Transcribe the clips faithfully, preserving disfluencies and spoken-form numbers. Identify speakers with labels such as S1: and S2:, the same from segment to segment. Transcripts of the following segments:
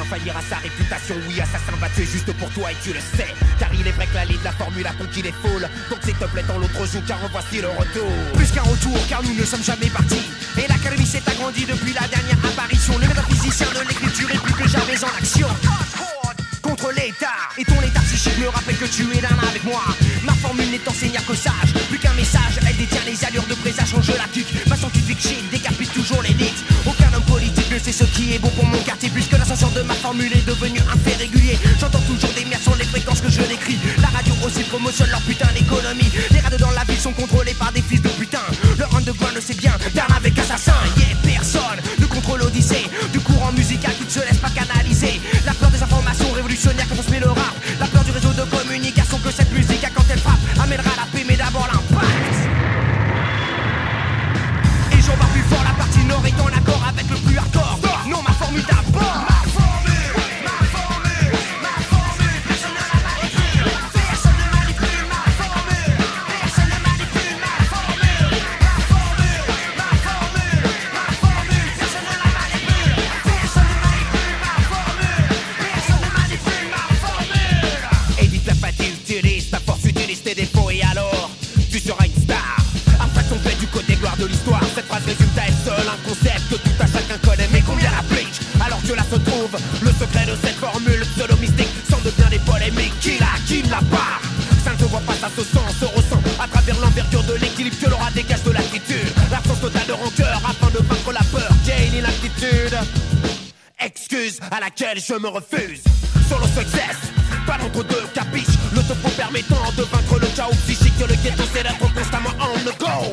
S1: faillir à sa réputation. Oui, assassin va tuer juste pour toi et tu le sais. Car il est vrai que la ligne de la formule a conquis les foules. Donc s'il te plaît, dans l'autre joue, car en voici le retour.
S2: Plus qu'un retour, car nous ne sommes jamais partis. Et l'académie s'est agrandie depuis la dernière apparition. Le métaphysicien de l'écriture est plus que jamais en action. Contre l'État, et ton état psychique me rappelle que tu es l'un avec moi. Ma formule n'est enseignée qu'aux sages. Plus qu'un message, elle détient les allures de présage. Quand je la kick, ma scientifique shit décapite toujours l'élite. Aucun homme politique ne sait ce qui est bon pour mon quartier. Puisque l'ascension de ma formule est devenue un fait régulier. J'entends toujours des merdes sur les fréquences que je décris. La radio aussi promotionne leur putain d'économie. Les radios dans la ville sont contrôlés par des fils de putain. Le underground le sait bien, d'armes avec assassin. Yeah, personne ne contrôle l'odyssée du courant musical qui ne se laisse pas canaliser. La peur des informations révolutionnaires quand on se met le rap. La peur du réseau de communication que cette musique a quand elle frappe amènera la paix mais d'abord l'impact. Et j'en bats plus fort, la partie nord est en accord avec le plus hardcore. Non, ma formule d'abord. Ma formule, ma formule, ma formule. Personne ne la manipule. Personne ne manipule ma formule. Personne ne manipule ma formule. Ma formule, ma formule, ma formule. Personne ne la manipule. Personne ne manipule ma formule. Personne ne manipule ma formule.
S1: Et dites la fatigue, utilise ta force, utilise tes défauts et alors tu seras une star. Après ton fait du côté gloire de l'histoire. Cette phrase résume à elle seule un concept que tout à chacun connaît. Mais combien l'applique alors que là se trouve le secret de cette formule pseudo-mystique. Sans de bien des polémiques, qui l'a, qui ne l'a pas. Ça ne se voit pas, ça se sent, se ressent à travers l'envergure de l'équilibre que l'aura dégage de l'attitude. L'absence totale de rancœur afin de vaincre la peur qui est l'inaptitude. Excuse à laquelle je me refuse. Solo success, pas d'entre-deux capiche. Le topo permettant de vaincre le chaos psychique. Le ghetto c'est d'être constamment on the go.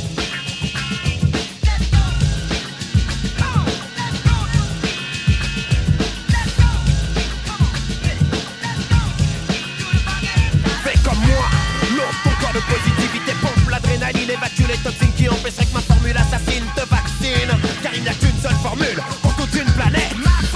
S1: Fais comme moi, l'autre ton corps de positivité pompe l'adrénaline, évacue les toxines qui empêcheraient que ma formule assassine te vaccine. Car il n'y a qu'une seule formule pour toute une planète.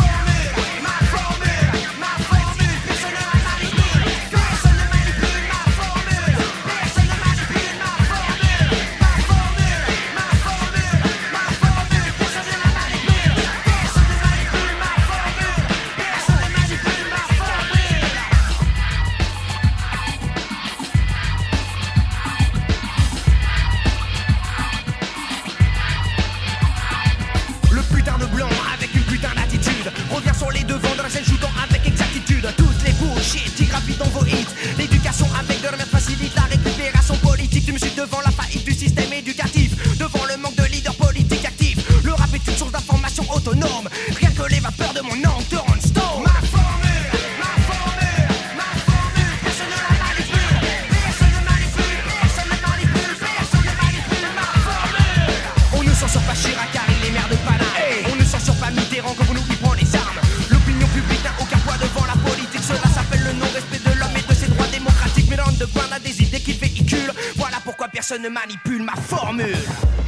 S1: Rien que les vapeurs de mon nom te rendent stone. Ma formule, ma formule, ma formule. Personne ne la manipule. Personne ne manipule, personne ne manipule, personne ne manipule ma formule. On ne censure pas Chirac car il est maire de Paname. Hey. On ne censure pas Mitterrand quand on nous y prend les armes. L'opinion publique n'a aucun poids devant la politique. Cela s'appelle le non-respect de l'homme et de ses droits démocratiques. Mais l'underground a des idées qu'il véhicule. Voilà pourquoi personne ne manipule ma formule.